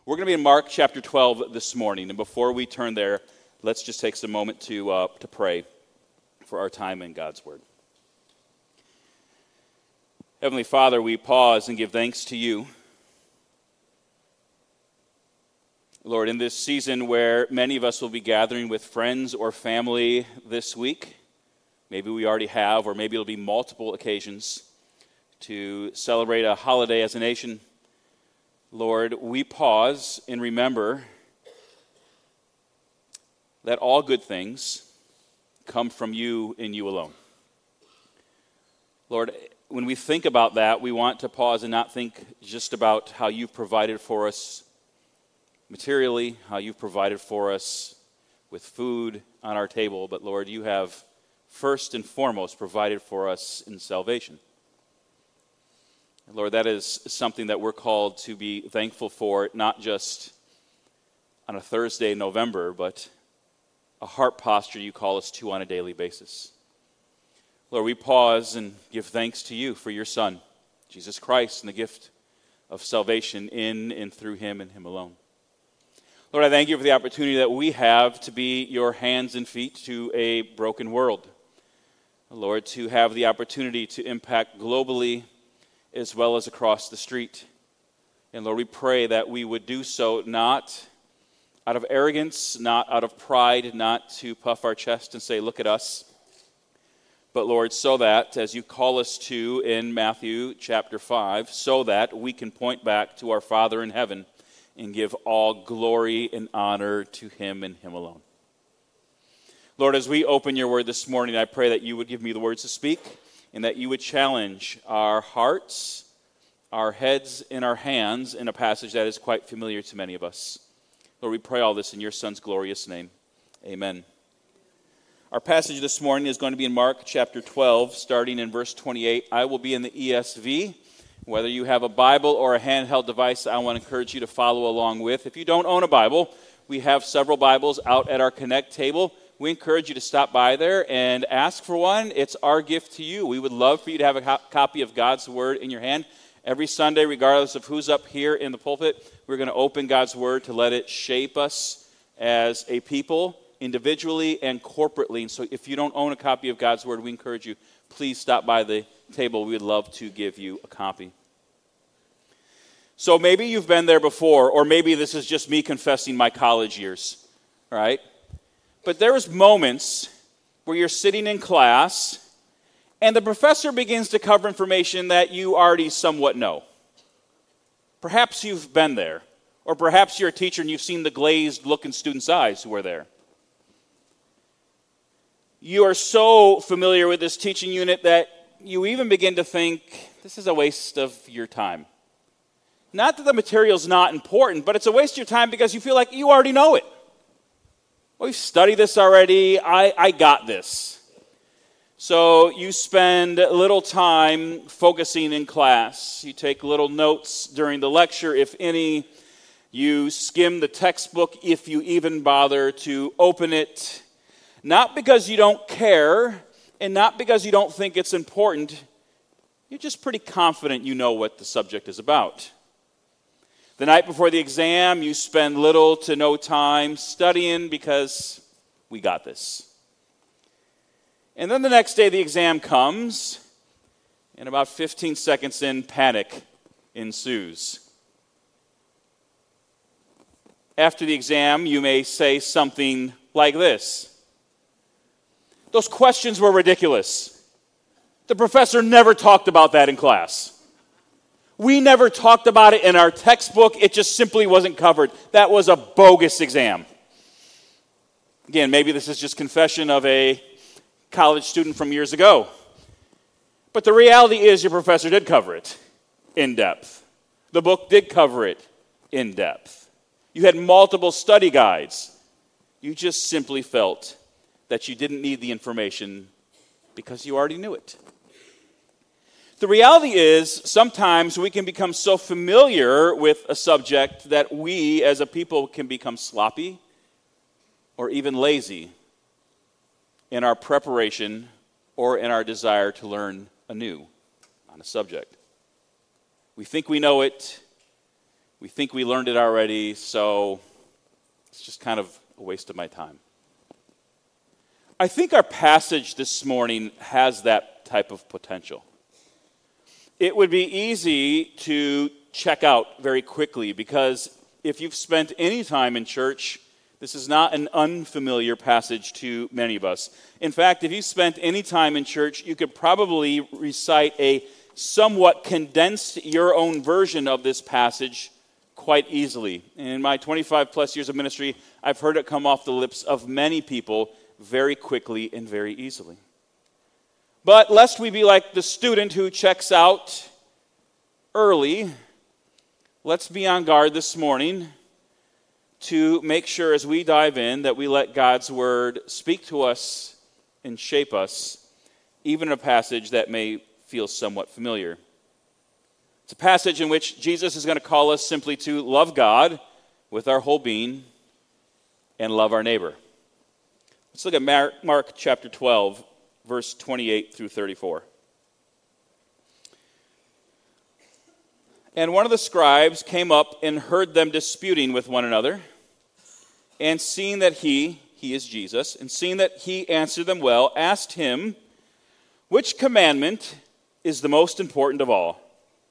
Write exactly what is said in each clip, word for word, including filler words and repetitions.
We're going to be in Mark chapter twelve this morning, and before we turn there, let's just take some moment to uh, to pray for our time in God's Word. Heavenly Father, we pause and give thanks to you. Lord, in this season where many of us will be gathering with friends or family this week, maybe we already have, or maybe it'll be multiple occasions to celebrate a holiday as a nation, Lord, we pause and remember that all good things come from you and you alone. Lord, when we think about that, we want to pause and not think just about how you've provided for us materially, how you've provided for us with food on our table, but Lord, you have first and foremost provided for us in salvation. Lord, that is something that we're called to be thankful for, not just on a Thursday in November, but a heart posture you call us to on a daily basis. Lord, we pause and give thanks to you for your Son, Jesus Christ, and the gift of salvation in and through him and him alone. Lord, I thank you for the opportunity that we have to be your hands and feet to a broken world. Lord, to have the opportunity to impact globally as well as across the street. And Lord, we pray that we would do so not out of arrogance, not out of pride, not to puff our chest and say, look at us. But Lord, so that, as you call us to in Matthew chapter five, so that we can point back to our Father in heaven and give all glory and honor to him and him alone. Lord, as we open your word this morning, I pray that you would give me the words to speak, and that you would challenge our hearts, our heads, and our hands in a passage that is quite familiar to many of us. Lord, we pray all this in your Son's glorious name. Amen. Our passage this morning is going to be in Mark chapter twelve, starting in verse twenty-eight. I will be in the E S V. Whether you have a Bible or a handheld device, I want to encourage you to follow along with. If you don't own a Bible, we have several Bibles out at our Connect table. We encourage you to stop by there and ask for one. It's our gift to you. We would love for you to have a co- copy of God's Word in your hand. Every Sunday, regardless of who's up here in the pulpit, we're going to open God's Word to let it shape us as a people, individually and corporately. And so if you don't own a copy of God's Word, we encourage you, please stop by the table. We would love to give you a copy. So maybe you've been there before, or maybe this is just me confessing my college years, all right? But there's moments where you're sitting in class and the professor begins to cover information that you already somewhat know. Perhaps you've been there, or perhaps you're a teacher and you've seen the glazed look in students' eyes who are there. You are so familiar with this teaching unit that you even begin to think, this is a waste of your time. Not that the material's not important, but it's a waste of your time because you feel like you already know it. We've studied this already. I, I got this. So you spend little time focusing in class. You take little notes during the lecture, if any. You skim the textbook, if you even bother to open it. Not because you don't care, and not because you don't think it's important. You're just pretty confident you know what the subject is about. The night before the exam, you spend little to no time studying because we got this. And then the next day the exam comes, and about fifteen seconds in, panic ensues. After the exam, you may say something like this: those questions were ridiculous. The professor never talked about that in class. We never talked about it in our textbook. It just simply wasn't covered. That was a bogus exam. Again, maybe this is just confession of a college student from years ago. But the reality is your professor did cover it in depth. The book did cover it in depth. You had multiple study guides. You just simply felt that you didn't need the information because you already knew it. The reality is, sometimes we can become so familiar with a subject that we as a people can become sloppy or even lazy in our preparation or in our desire to learn anew on a subject. We think we know it, We think we learned it already, so it's just kind of a waste of my time. I think our passage this morning has that type of potential. It would be easy to check out very quickly because if you've spent any time in church, this is not an unfamiliar passage to many of us. In fact, if you spent any time in church, you could probably recite a somewhat condensed your own version of this passage quite easily. In my twenty-five plus years of ministry, I've heard it come off the lips of many people very quickly and very easily. But lest we be like the student who checks out early, let's be on guard this morning to make sure as we dive in that we let God's word speak to us and shape us, even in a passage that may feel somewhat familiar. It's a passage in which Jesus is going to call us simply to love God with our whole being and love our neighbor. Let's look at Mark, Mark chapter twelve, verse twenty-eight through thirty-four. And one of the scribes came up and heard them disputing with one another, and seeing that he, he is Jesus, and seeing that he answered them well, asked him, which commandment is the most important of all?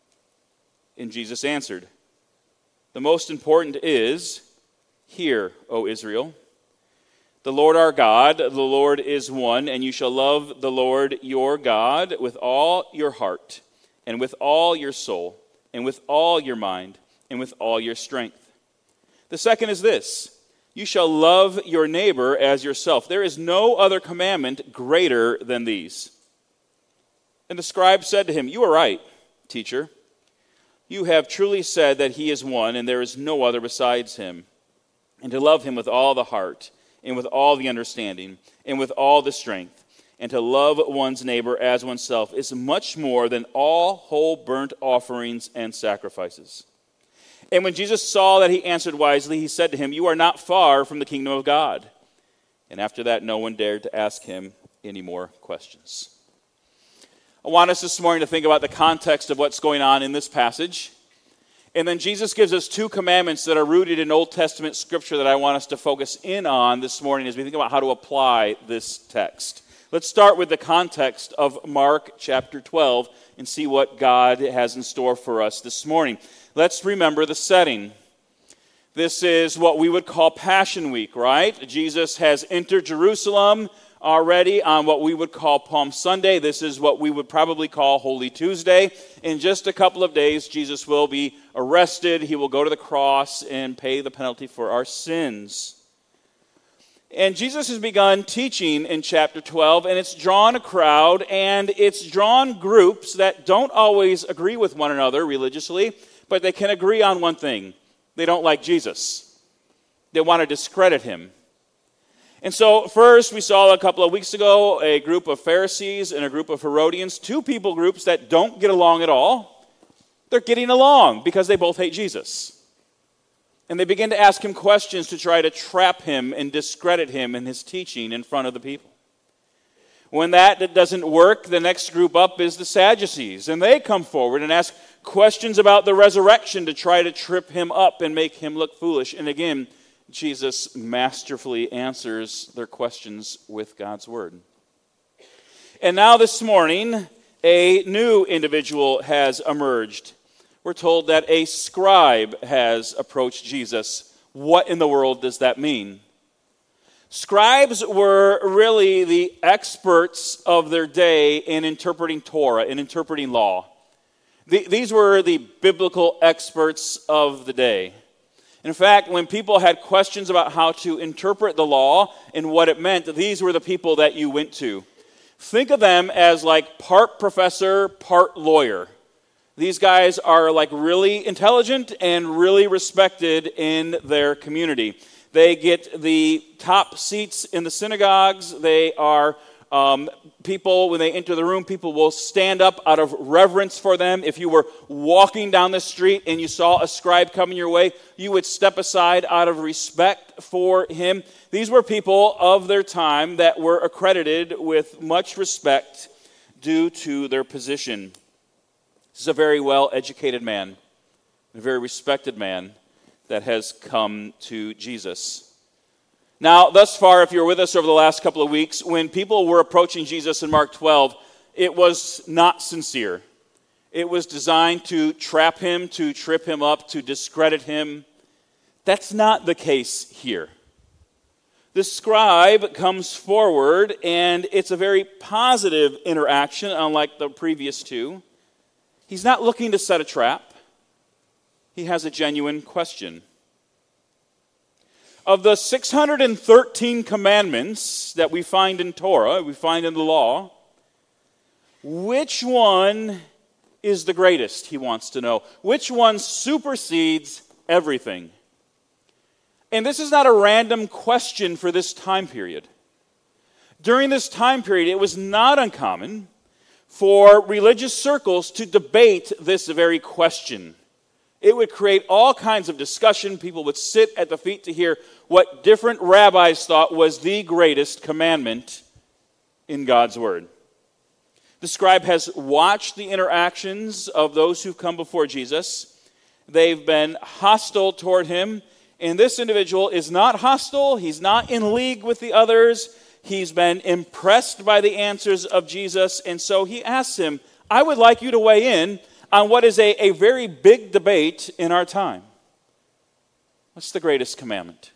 And Jesus answered, the most important is, hear, O Israel, the Lord our God, the Lord is one, and you shall love the Lord your God with all your heart, and with all your soul, and with all your mind, and with all your strength. The second is this, you shall love your neighbor as yourself. There is no other commandment greater than these. And the scribe said to him, you are right, teacher. You have truly said that he is one, and there is no other besides him. And to love him with all the heart, and with all the understanding, and with all the strength, and to love one's neighbor as oneself is much more than all whole burnt offerings and sacrifices. And when Jesus saw that he answered wisely, he said to him, you are not far from the kingdom of God. And after that, no one dared to ask him any more questions. I want us this morning to think about the context of what's going on in this passage. And then Jesus gives us two commandments that are rooted in Old Testament scripture that I want us to focus in on this morning as we think about how to apply this text. Let's start with the context of Mark chapter twelve and see what God has in store for us this morning. Let's remember the setting. This is what we would call Passion Week, right? Jesus has entered Jerusalem already on what we would call Palm Sunday. This is what we would probably call Holy Tuesday. In just a couple of days, Jesus will be arrested. He will go to the cross and pay the penalty for our sins. And Jesus has begun teaching in chapter twelve, and it's drawn a crowd, and it's drawn groups that don't always agree with one another religiously, but they can agree on one thing. They don't like Jesus. They want to discredit him. And so first we saw a couple of weeks ago a group of Pharisees and a group of Herodians, two people groups that don't get along at all. They're getting along because they both hate Jesus. And they begin to ask him questions to try to trap him and discredit him in his teaching in front of the people. When that doesn't work, the next group up is the Sadducees. And they come forward and ask questions about the resurrection to try to trip him up and make him look foolish. And again, Jesus masterfully answers their questions with God's word. And now this morning, a new individual has emerged. We're told that a scribe has approached Jesus. What in the world does that mean? Scribes were really the experts of their day in interpreting Torah, in interpreting law. The, these were the biblical experts of the day. In fact, when people had questions about how to interpret the law and what it meant, these were the people that you went to. Think of them as like part professor, part lawyer. These guys are like really intelligent and really respected in their community. They get the top seats in the synagogues. They are um, people, when they enter the room, people will stand up out of reverence for them. If you were walking down the street and you saw a scribe coming your way, you would step aside out of respect for him. These were people of their time that were accredited with much respect due to their position. This is a very well-educated man. a very respected man that has come to Jesus. Now, thus far, if you were with us over the last couple of weeks, when people were approaching Jesus in Mark twelve, it was not sincere. It was designed to trap him, to trip him up, to discredit him. That's not the case here. The scribe comes forward, and it's a very positive interaction, unlike the previous two. He's not looking to set a trap. He has a genuine question. Of the six hundred thirteen commandments that we find in Torah, we find in the law, which one is the greatest, he wants to know. Which one supersedes everything? And this is not a random question for this time period. During this time period, it was not uncommon for religious circles to debate this very question. It would create all kinds of discussion. People would sit at the feet to hear what different rabbis thought was the greatest commandment in God's Word. The scribe has watched the interactions of those who've come before Jesus. They've been hostile toward him. And this individual is not hostile. He's not in league with the others. He's been impressed by the answers of Jesus. And so he asks him, I would like you to weigh in on what is a, a very big debate in our time. What's the greatest commandment?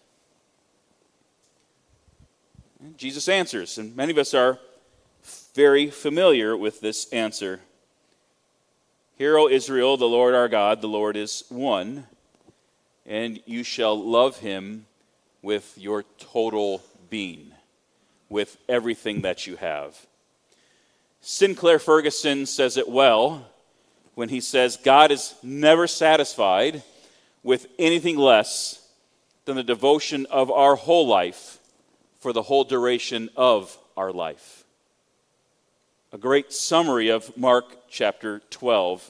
And Jesus answers, and many of us are very familiar with this answer. Hear, O Israel, the Lord our God, the Lord is one, and you shall love him with your total being, with everything that you have. Sinclair Ferguson says it well when he says, God is never satisfied with anything less than the devotion of our whole life for the whole duration of our life. A great summary of Mark chapter twelve.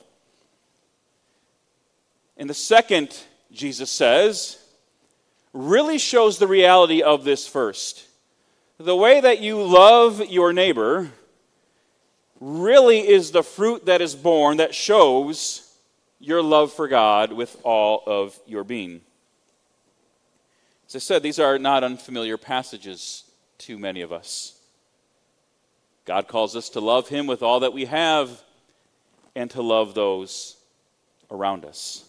And the second, Jesus says, really shows the reality of this first. The way that you love your neighbor really is the fruit that is born that shows your love for God with all of your being. As I said, these are not unfamiliar passages to many of us. God calls us to love him with all that we have and to love those around us.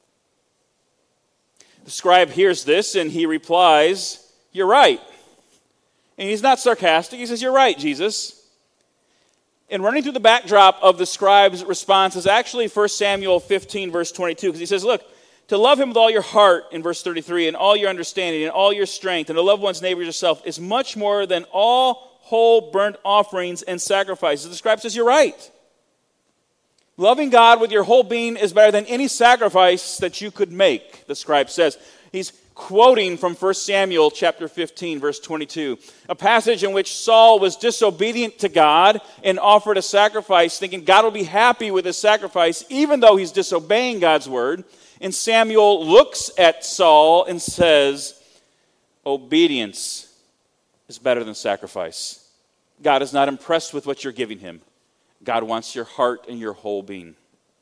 The scribe hears this and he replies, you're right. And he's not sarcastic. He says, you're right, Jesus. And running through the backdrop of the scribe's response is actually First Samuel fifteen, verse twenty-two, because he says, look, to love him with all your heart, in verse thirty-three, and all your understanding, and all your strength, and to love one's neighbor as yourself is much more than all whole burnt offerings and sacrifices. The scribe says, you're right. Loving God with your whole being is better than any sacrifice that you could make, the scribe says. He's quoting from First Samuel chapter fifteen, verse twenty-two, a passage in which Saul was disobedient to God and offered a sacrifice, thinking God will be happy with his sacrifice, even though he's disobeying God's word. And Samuel looks at Saul and says, obedience is better than sacrifice. God is not impressed with what you're giving him. God wants your heart and your whole being.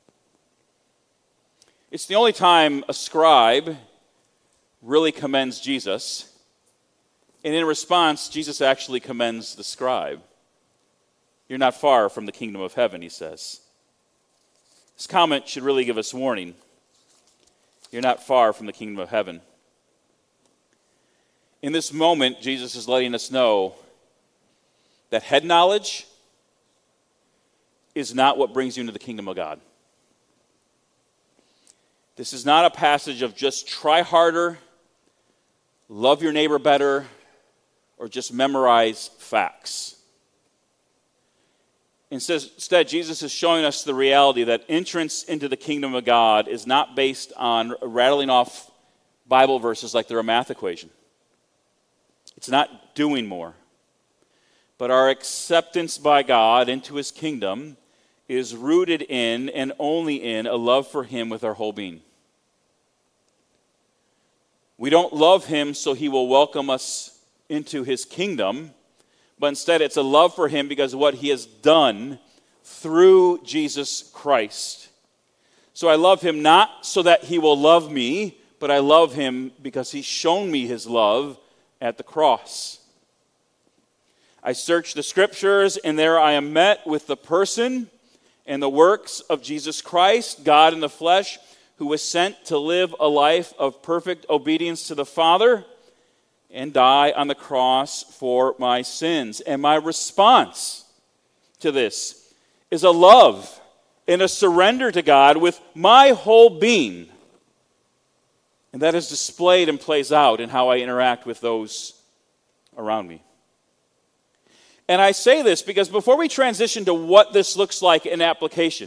It's the only time a scribe really commends Jesus. And in response, Jesus actually commends the scribe. You're not far from the kingdom of heaven, he says. This comment should really give us warning. You're not far from the kingdom of heaven. In this moment, Jesus is letting us know that head knowledge is not what brings you into the kingdom of God. This is not a passage of just try harder, love your neighbor better, or just memorize facts. Instead, Jesus is showing us the reality that entrance into the kingdom of God is not based on rattling off Bible verses like they're a math equation. It's not doing more. But our acceptance by God into his kingdom is rooted in and only in a love for him with our whole being. We don't love him so he will welcome us into his kingdom, but instead it's a love for him because of what he has done through Jesus Christ. So I love him not so that he will love me, but I love him because he's shown me his love at the cross. I search the scriptures, and there I am met with the person and the works of Jesus Christ, God in the flesh, who was sent to live a life of perfect obedience to the Father and die on the cross for my sins. And my response to this is a love and a surrender to God with my whole being. And that is displayed and plays out in how I interact with those around me. And I say this because before we transition to what this looks like in application,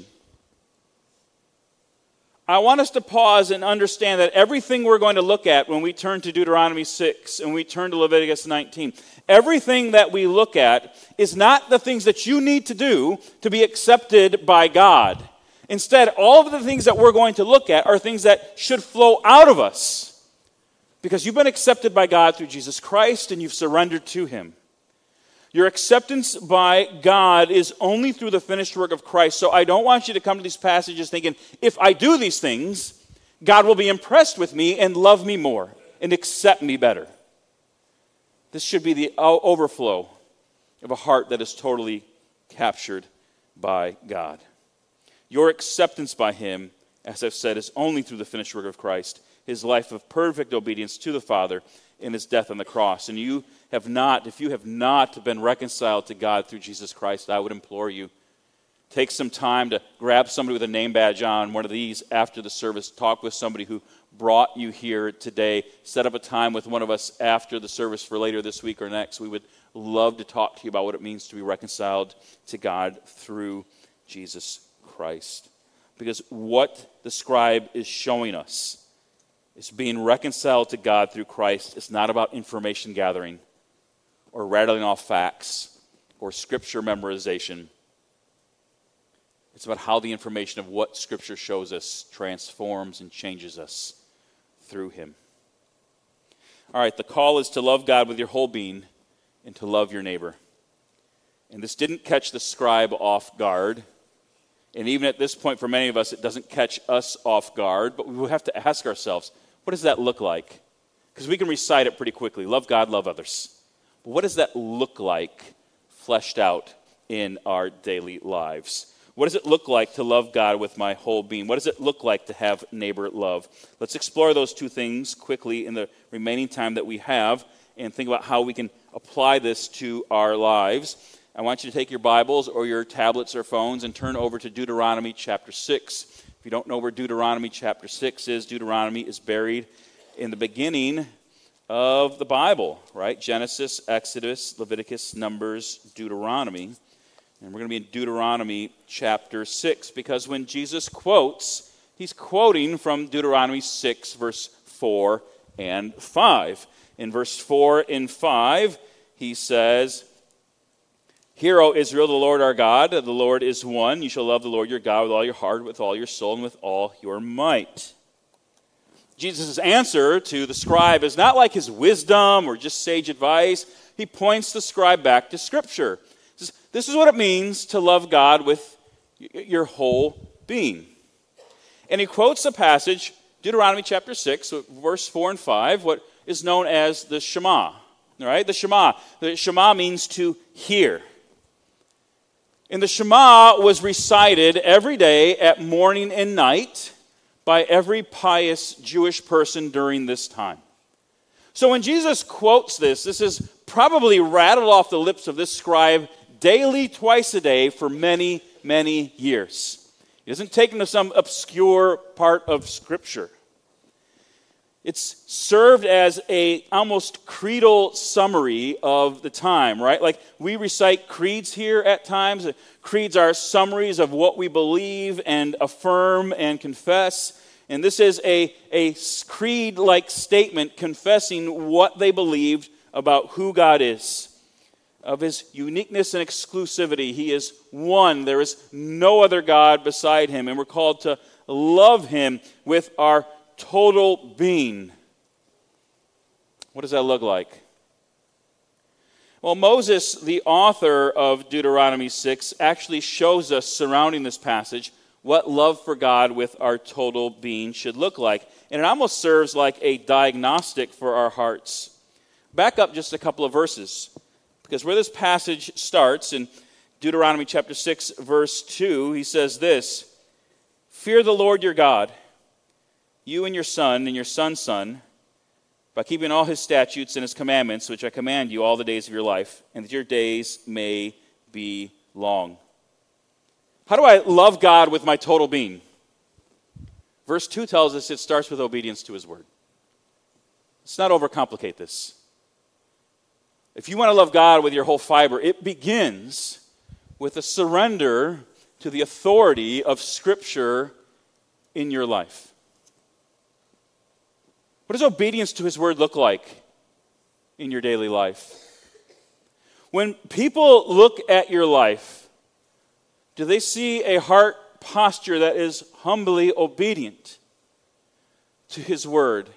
I want us to pause and understand that everything we're going to look at when we turn to Deuteronomy six and we turn to Leviticus nineteen, everything that we look at is not the things that you need to do to be accepted by God. Instead, all of the things that we're going to look at are things that should flow out of us because you've been accepted by God through Jesus Christ and you've surrendered to him. Your acceptance by God is only through the finished work of Christ. So I don't want you to come to these passages thinking, if I do these things, God will be impressed with me and love me more and accept me better. This should be the overflow of a heart that is totally captured by God. Your acceptance by him, as I've said, is only through the finished work of Christ, his life of perfect obedience to the Father in his death on the cross. And you have not, if you have not been reconciled to God through Jesus Christ, I would implore you, take some time to grab somebody with a name badge on, one of these after the service, talk with somebody who brought you here today, set up a time with one of us after the service for later this week or next. We would love to talk to you about what it means to be reconciled to God through Jesus Christ. Because what the scribe is showing us is being reconciled to God through Christ. It's not about information gathering or rattling off facts or scripture memorization. It's about how the information of what scripture shows us transforms and changes us through him. All right, the call is to love God with your whole being and to love your neighbor. And this didn't catch the scribe off guard. And even at this point, for many of us, it doesn't catch us off guard. But we will have to ask ourselves, what does that look like? Because we can recite it pretty quickly. Love God, love others. But what does that look like fleshed out in our daily lives? What does it look like to love God with my whole being? What does it look like to have neighbor love? Let's explore those two things quickly in the remaining time that we have and think about how we can apply this to our lives. I want you to take your Bibles or your tablets or phones and turn over to Deuteronomy chapter six. If you don't know where Deuteronomy chapter six is, Deuteronomy is buried in the beginning of the Bible, right? Genesis, Exodus, Leviticus, Numbers, Deuteronomy. And we're going to be in Deuteronomy chapter six because when Jesus quotes, he's quoting from Deuteronomy six, verse four and five. In verse four and five, he says, "Hear, O Israel, the Lord our God, the Lord is one. You shall love the Lord your God with all your heart, with all your soul, and with all your might." Jesus' answer to the scribe is not like his wisdom or just sage advice. He points the scribe back to Scripture. He says, this is what it means to love God with your whole being. And he quotes a passage, Deuteronomy chapter six, verse four and five, what is known as the Shema. All right, the Shema. The Shema means to hear. And the Shema was recited every day at morning and night by every pious Jewish person during this time. So when Jesus quotes this, this is probably rattled off the lips of this scribe daily, twice a day, for many, many years. He doesn't take them to some obscure part of Scripture. It's served as a almost creedal summary of the time, right? Like we recite creeds here at times. Creeds are summaries of what we believe and affirm and confess. And this is a, a creed-like statement confessing what they believed about who God is, of his uniqueness and exclusivity. He is one. There is no other God beside him. And we're called to love him with our total being. What does that look like? Well, Moses, the author of Deuteronomy six, actually shows us surrounding this passage what love for God with our total being should look like. And it almost serves like a diagnostic for our hearts. Back up just a couple of verses, because where this passage starts in Deuteronomy chapter six, verse two, he says this, "Fear the Lord your God, you and your son and your son's son, by keeping all his statutes and his commandments, which I command you all the days of your life, and that your days may be long." How do I love God with my total being? Verse two tells us it starts with obedience to his word. Let's not overcomplicate this. If you want to love God with your whole fiber, it begins with a surrender to the authority of Scripture in your life. What does obedience to his word look like in your daily life? When people look at your life, do they see a heart posture that is humbly obedient to his word?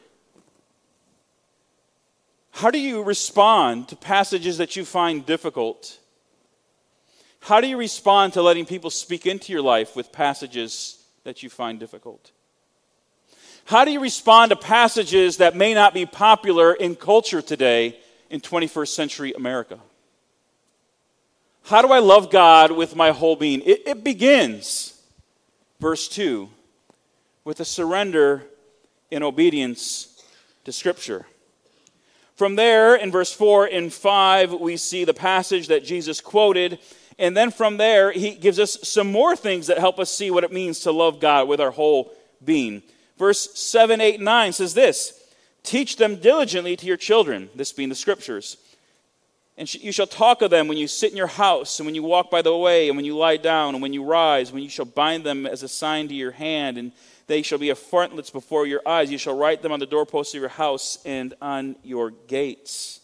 How do you respond to passages that you find difficult? How do you respond to letting people speak into your life with passages that you find difficult? How do you respond to passages that may not be popular in culture today in twenty-first century America? How do I love God with my whole being? It, it begins, verse two, with a surrender in obedience to Scripture. From there, in verse four and five, we see the passage that Jesus quoted. And then from there, he gives us some more things that help us see what it means to love God with our whole being. Verse seven, eight, and nine says this, "Teach them diligently to your children," this being the Scriptures. "And sh- you shall talk of them when you sit in your house, and when you walk by the way, and when you lie down, and when you rise, when you shall bind them as a sign to your hand, and they shall be a frontlets before your eyes. You shall write them on the doorposts of your house and on your gates."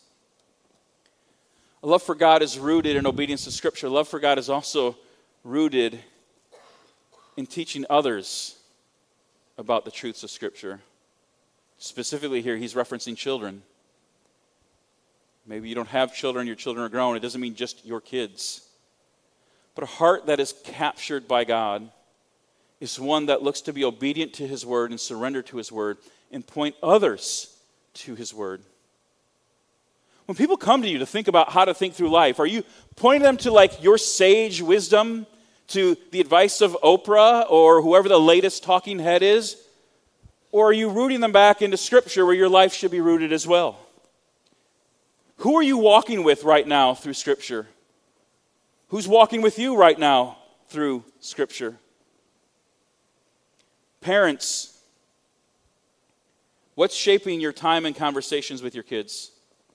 A love for God is rooted in obedience to Scripture. Love for God is also rooted in teaching others about the truths of Scripture. Specifically here, he's referencing children. Maybe you don't have children, your children are grown. It doesn't mean just your kids. But a heart that is captured by God is one that looks to be obedient to his word and surrender to his word and point others to his word. When people come to you to think about how to think through life, are you pointing them to like your sage wisdom, to the advice of Oprah or whoever the latest talking head is? Or are you rooting them back into Scripture where your life should be rooted as well? Who are you walking with right now through Scripture? Who's walking with you right now through Scripture? Parents, what's shaping your time and conversations with your kids?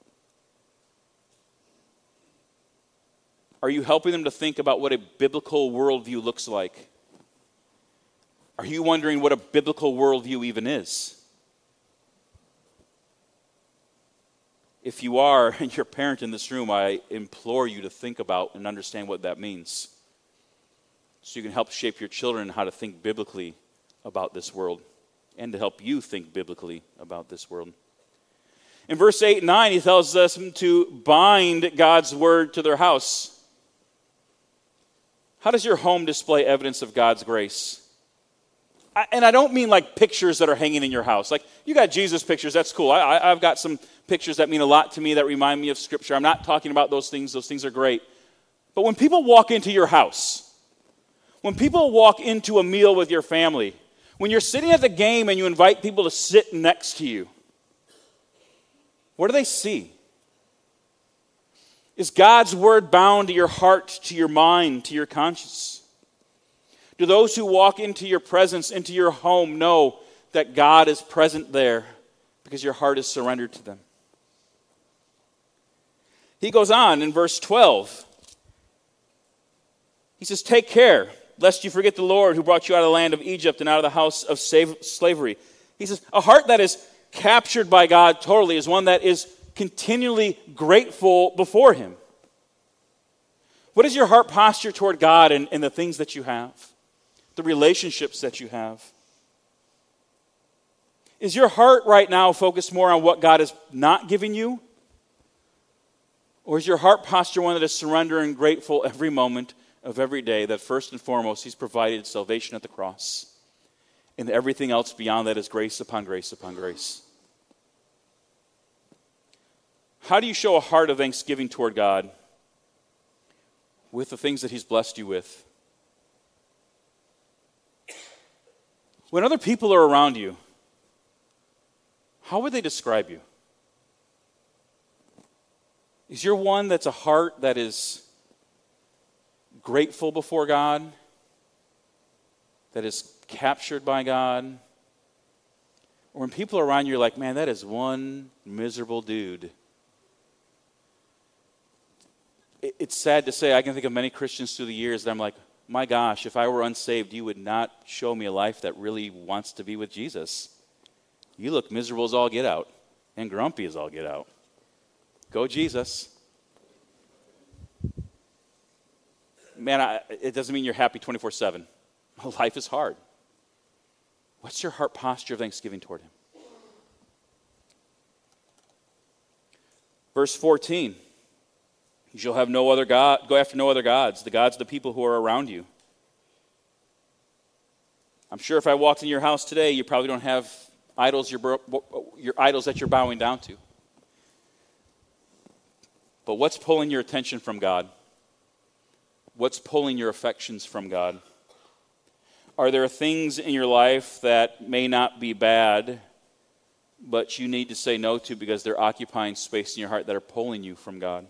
Are you helping them to think about what a biblical worldview looks like? Are you wondering what a biblical worldview even is? If you are, and you're a parent in this room, I implore you to think about and understand what that means, so you can help shape your children how to think biblically about this world, and to help you think biblically about this world. In verse eight and nine, he tells us to bind God's word to their house. How does your home display evidence of God's grace? I, and I don't mean like pictures that are hanging in your house. Like, you got Jesus pictures, that's cool. I, I, I've got some pictures that mean a lot to me that remind me of Scripture. I'm not talking about those things. Those things are great. But when people walk into your house, when people walk into a meal with your family, when you're sitting at the game and you invite people to sit next to you, what do they see? Is God's word bound to your heart, to your mind, to your conscience? Do those who walk into your presence, into your home, know that God is present there because your heart is surrendered to them? He goes on in verse twelve. He says, "Take care, lest you forget the Lord who brought you out of the land of Egypt and out of the house of slavery." He says, a heart that is captured by God totally is one that is continually grateful before him. What is your heart posture toward God and, and the things that you have? The relationships that you have? Is your heart right now focused more on what God is not giving you? Or is your heart posture one that is surrendering, grateful every moment of every day that first and foremost he's provided salvation at the cross, and everything else beyond that is grace upon grace upon grace. How do you show a heart of thanksgiving toward God? With the things that he's blessed you with. When other people are around you, how would they describe you? Is your one that's a heart that is grateful before God, that is captured by God? Or when people are around you, you're like, man, that is one miserable dude. It's sad to say, I can think of many Christians through the years that I'm like, my gosh, if I were unsaved, you would not show me a life that really wants to be with Jesus. You look miserable as all get out and grumpy as all get out. Go Jesus. Man, I, it doesn't mean you're happy twenty-four seven. Life is hard. What's your heart posture of thanksgiving toward him? Verse fourteen. You shall have no other God, go after no other gods, the gods of the people who are around you. I'm sure if I walked in your house today, you probably don't have idols, your, your idols that you're bowing down to. But what's pulling your attention from God? What's pulling your affections from God? Are there things in your life that may not be bad, but you need to say no to because they're occupying space in your heart that are pulling you from God?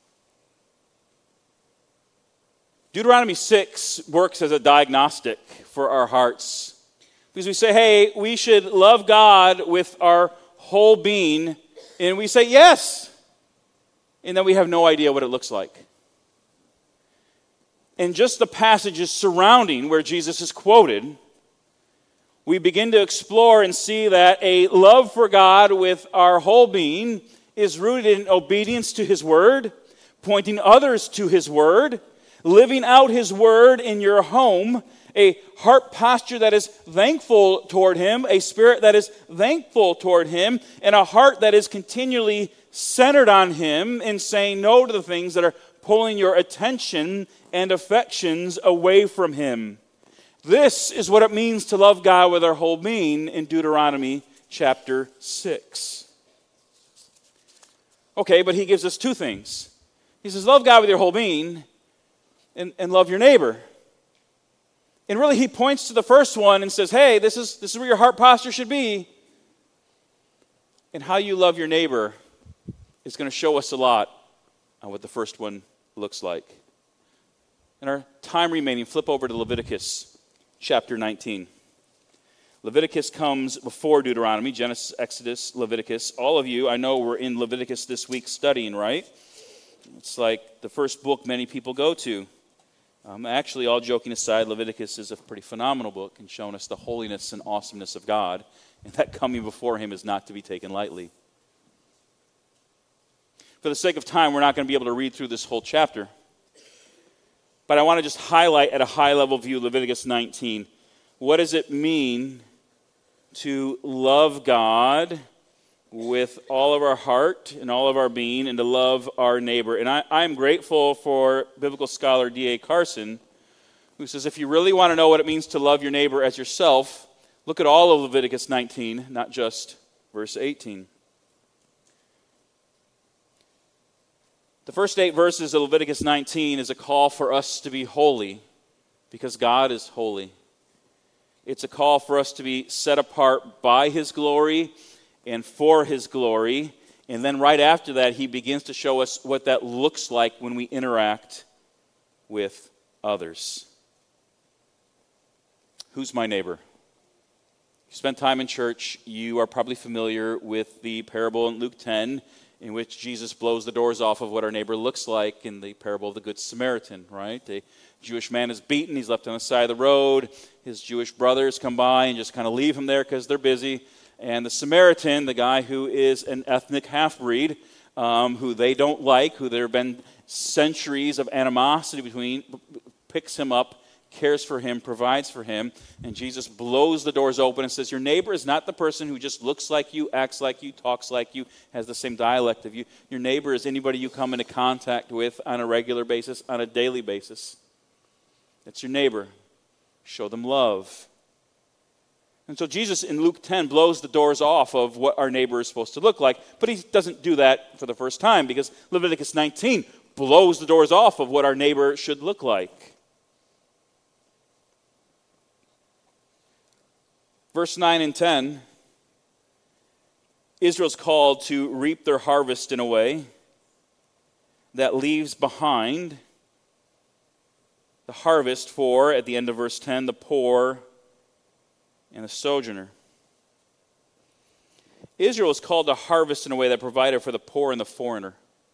Deuteronomy six works as a diagnostic for our hearts. Because we say, hey, we should love God with our whole being. And we say, yes. And then we have no idea what it looks like. And just the passages surrounding where Jesus is quoted, we begin to explore and see that a love for God with our whole being is rooted in obedience to his word, pointing others to his word, living out his word in your home, a heart posture that is thankful toward him, a spirit that is thankful toward him, and a heart that is continually centered on him and saying no to the things that are pulling your attention and affections away from him. This is what it means to love God with our whole being in Deuteronomy chapter six. Okay, but he gives us two things. He says, love God with your whole being, And, and love your neighbor. And really he points to the first one and says, hey, this is, this is where your heart posture should be. And how you love your neighbor is going to show us a lot on what the first one looks like. In our time remaining, flip over to Leviticus chapter nineteen. Leviticus comes before Deuteronomy, Genesis, Exodus, Leviticus. All of you, I know, were in Leviticus this week studying, right? It's like the first book many people go to. Um, actually, all joking aside, Leviticus is a pretty phenomenal book and showing us the holiness and awesomeness of God, and that coming before him is not to be taken lightly. For the sake of time, we're not going to be able to read through this whole chapter, but I want to just highlight at a high-level view Leviticus nineteen. What does it mean to love God with all of our heart and all of our being, and to love our neighbor? And I, I'm grateful for biblical scholar D A Carson, who says if you really want to know what it means to love your neighbor as yourself, look at all of Leviticus nineteen, not just verse eighteen. The first eight verses of Leviticus nineteen is a call for us to be holy because God is holy. It's a call for us to be set apart by his glory and for his glory. And then right after that, he begins to show us what that looks like when we interact with others. Who's my neighbor? You spent time in church, you are probably familiar with the parable in Luke ten, in which Jesus blows the doors off of what our neighbor looks like in the parable of the Good Samaritan, right? A Jewish man is beaten, he's left on the side of the road, his Jewish brothers come by and just kind of leave him there because they're busy. And the Samaritan, the guy who is an ethnic half-breed, um, who they don't like, who there have been centuries of animosity between, picks him up, cares for him, provides for him, and Jesus blows the doors open and says, your neighbor is not the person who just looks like you, acts like you, talks like you, has the same dialect of you. Your neighbor is anybody you come into contact with on a regular basis, on a daily basis. That's your neighbor. Show them love. And so Jesus in Luke ten blows the doors off of what our neighbor is supposed to look like, but he doesn't do that for the first time because Leviticus nineteen blows the doors off of what our neighbor should look like. Verse nine and ten, Israel's called to reap their harvest in a way that leaves behind the harvest for, at the end of verse ten, the poor and the sojourner. Israel is called to harvest in a way that provided for the poor and the foreigner.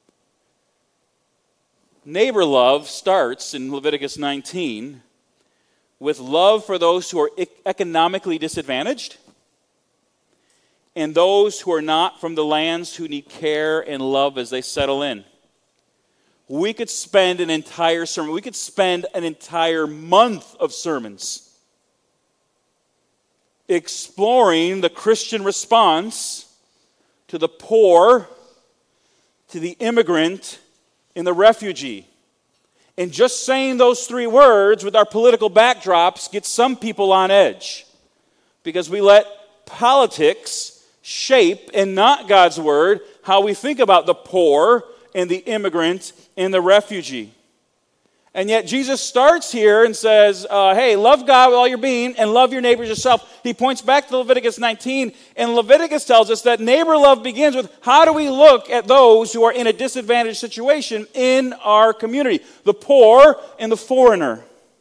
Neighbor love starts in Leviticus nineteen with love for those who are economically disadvantaged and those who are not from the lands who need care and love as they settle in. We could spend an entire sermon, we could spend an entire month of sermons exploring the Christian response to the poor, to the immigrant, and the refugee. And just saying those three words with our political backdrops gets some people on edge because we let politics shape, and not God's word, how we think about the poor and the immigrant and the refugee. And yet Jesus starts here and says, uh, hey, love God with all your being and love your neighbors yourself. He points back to Leviticus nineteen, and Leviticus tells us that neighbor love begins with how do we look at those who are in a disadvantaged situation in our community, the poor and the foreigner.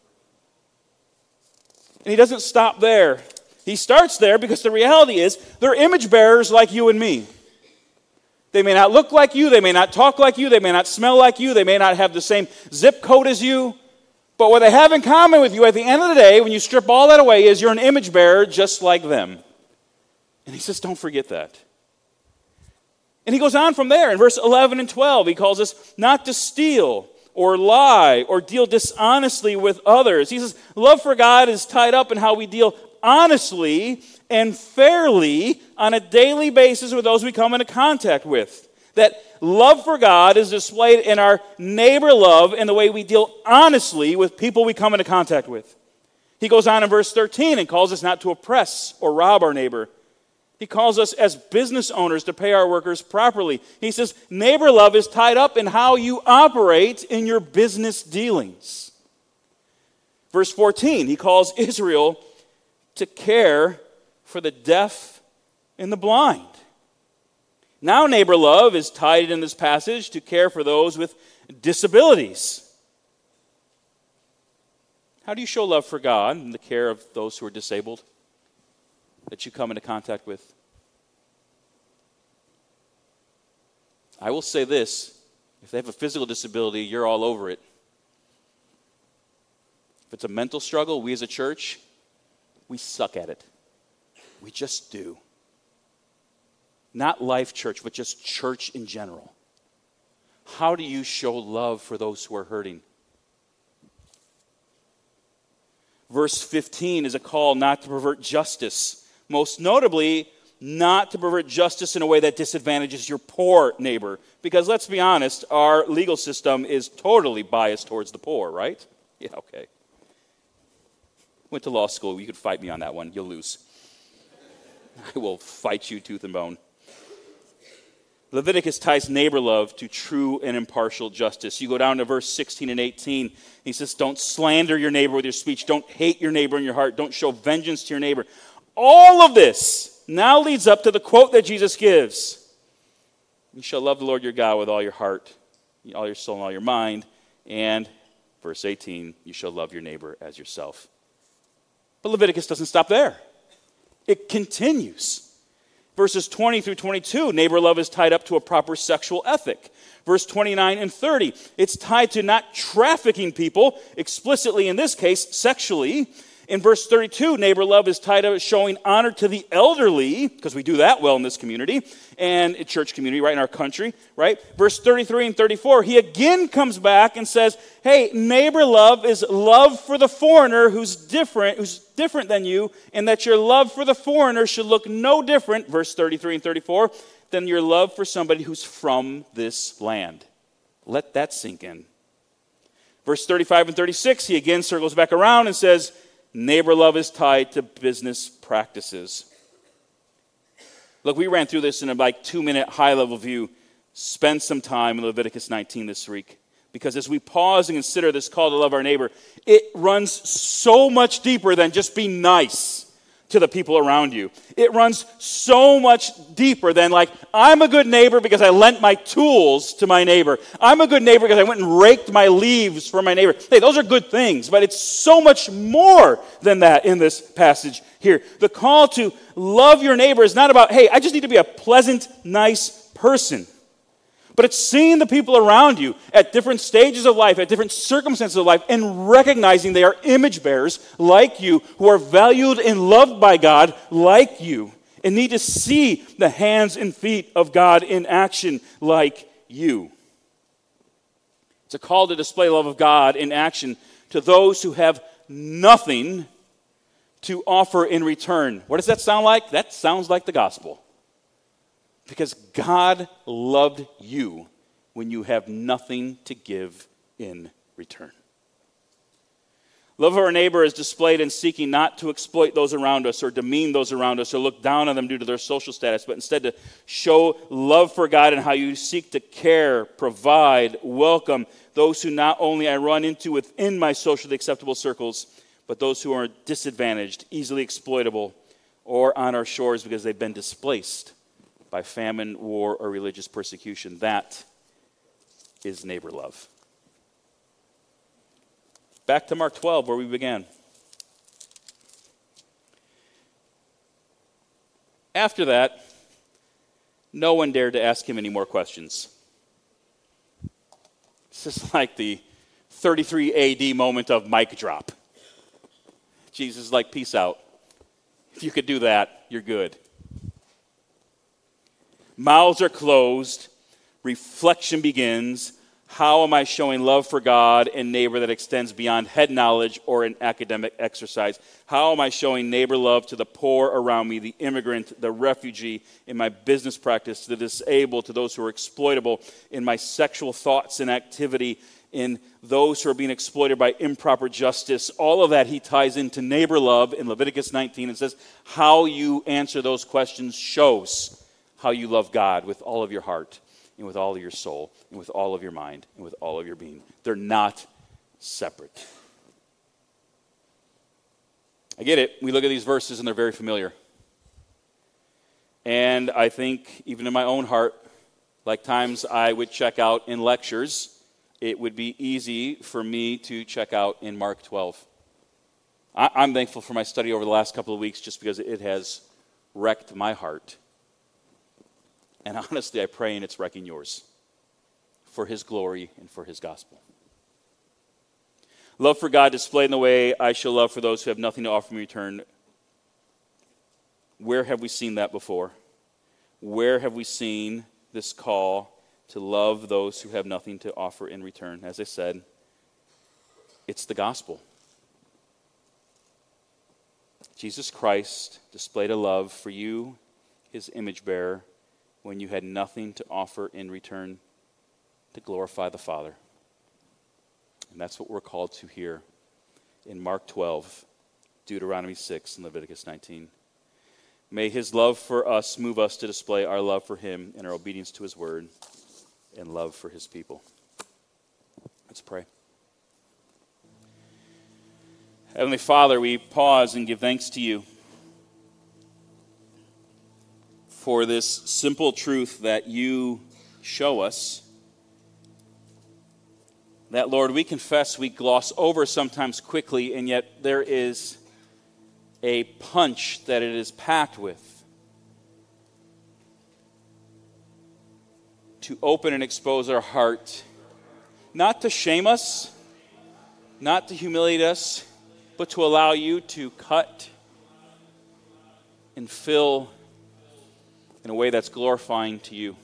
And he doesn't stop there. He starts there because the reality is they're image bearers like you and me. They may not look like you, they may not talk like you, they may not smell like you, they may not have the same zip code as you, but what they have in common with you at the end of the day, when you strip all that away, is you're an image bearer just like them. And he says, don't forget that. And he goes on from there. In verse eleven and twelve, he calls us not to steal or lie or deal dishonestly with others. He says, love for God is tied up in how we deal honestly and fairly on a daily basis with those we come into contact with. That love for God is displayed in our neighbor love and the way we deal honestly with people we come into contact with. He goes on in verse thirteen and calls us not to oppress or rob our neighbor. He calls us as business owners to pay our workers properly. He says neighbor love is tied up in how you operate in your business dealings. Verse fourteen, he calls Israel to care for the deaf and the blind. Now neighbor love is tied in this passage to care for those with disabilities. How do you show love for God in the care of those who are disabled that you come into contact with? I will say this, if they have a physical disability, you're all over it. If it's a mental struggle, we as a church, we suck at it. We just do. Not Life Church, but just church in general. How do you show love for those who are hurting? Verse fifteen is a call not to pervert justice. Most notably, not to pervert justice in a way that disadvantages your poor neighbor. Because let's be honest, our legal system is totally biased towards the poor, right? Yeah, okay. Went to law school. You could fight me on that one. You'll lose. I will fight you tooth and bone. Leviticus ties neighbor love to true and impartial justice. You go down to verse sixteen and eighteen. He says, don't slander your neighbor with your speech. Don't hate your neighbor in your heart. Don't show vengeance to your neighbor. All of this now leads up to the quote that Jesus gives. You shall love the Lord your God with all your heart, all your soul, and all your mind. And verse eighteen, you shall love your neighbor as yourself. But Leviticus doesn't stop there. It continues. Verses twenty through twenty-two, neighbor love is tied up to a proper sexual ethic. Verse twenty-nine and thirty, it's tied to not trafficking people, explicitly in this case, sexually. In verse thirty-two, neighbor love is tied up to showing honor to the elderly, because we do that well in this community, and in church community, right, in our country, right? Verse thirty-three and thirty-four, he again comes back and says, hey, neighbor love is love for the foreigner who's different, who's different than you, and that your love for the foreigner should look no different, verse thirty-three and thirty-four, than your love for somebody who's from this land. Let that sink in. Verse thirty-five and thirty-six, he again circles back around and says, neighbor love is tied to business practices. Look, we ran through this in a like two-minute high-level view. Spend some time in Leviticus nineteen this week. Because as we pause and consider this call to love our neighbor, it runs so much deeper than just be nice to the people around you. It runs so much deeper than like, I'm a good neighbor because I lent my tools to my neighbor. I'm a good neighbor because I went and raked my leaves for my neighbor. Hey, those are good things, but it's so much more than that in this passage here. The call to love your neighbor is not about, hey, I just need to be a pleasant, nice person. But it's seeing the people around you at different stages of life, at different circumstances of life, and recognizing they are image bearers like you, who are valued and loved by God like you, and need to see the hands and feet of God in action like you. It's a call to display the love of God in action to those who have nothing to offer in return. What does that sound like? That sounds like the gospel. Because God loved you when you have nothing to give in return. Love of our neighbor is displayed in seeking not to exploit those around us or demean those around us or look down on them due to their social status, but instead to show love for God and how you seek to care, provide, welcome those who not only I run into within my socially acceptable circles, but those who are disadvantaged, easily exploitable, or on our shores because they've been displaced by famine, war, or religious persecution. That is neighbor love. Back to Mark twelve, where we began. After that, no one dared to ask him any more questions. This is like the thirty-three A D moment of mic drop. Jesus is like, peace out. If you could do that, you're good. Mouths are closed. Reflection begins. How am I showing love for God and neighbor that extends beyond head knowledge or an academic exercise? How am I showing neighbor love to the poor around me, the immigrant, the refugee, in my business practice, to the disabled, to those who are exploitable, in my sexual thoughts and activity, in those who are being exploited by improper justice? All of that he ties into neighbor love in Leviticus nineteen and says how you answer those questions shows how you love God with all of your heart and with all of your soul and with all of your mind and with all of your being. They're not separate. I get it. We look at these verses and they're very familiar. And I think even in my own heart, like times I would check out in lectures, it would be easy for me to check out in Mark twelve. I, I'm thankful for my study over the last couple of weeks just because it has wrecked my heart. And honestly, I pray and it's wrecking yours for his glory and for his gospel. Love for God displayed in the way I show love for those who have nothing to offer me in return. Where have we seen that before? Where have we seen this call to love those who have nothing to offer in return? As I said, it's the gospel. Jesus Christ displayed a love for you, his image bearer, when you had nothing to offer in return to glorify the Father. And that's what we're called to here in Mark twelve, Deuteronomy six, and Leviticus nineteen. May his love for us move us to display our love for him and our obedience to his word and love for his people. Let's pray. Heavenly Father, we pause and give thanks to you for this simple truth that you show us. That, Lord, we confess we gloss over sometimes quickly, and yet there is a punch that it is packed with to open and expose our heart, not to shame us, not to humiliate us, but to allow you to cut and fill in a way that's glorifying to you.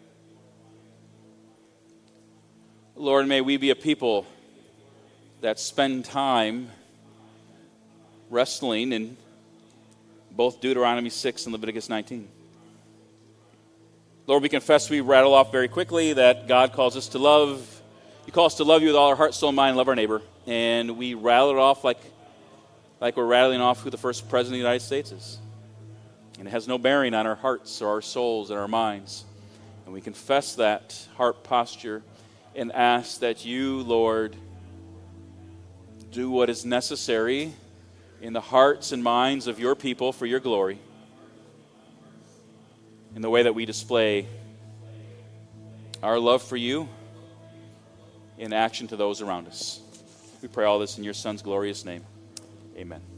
Lord, may we be a people that spend time wrestling in both Deuteronomy six and Leviticus nineteen. Lord, we confess we rattle off very quickly that God calls us to love You call us to love you with all our heart, soul, and mind, and love our neighbor. And we rattle it off like, like we're rattling off who the first president of the United States is. And it has no bearing on our hearts or our souls and our minds. And we confess that heart posture and ask that you, Lord, do what is necessary in the hearts and minds of your people for your glory, in the way that we display our love for you in action to those around us. We pray all this in your Son's glorious name. Amen.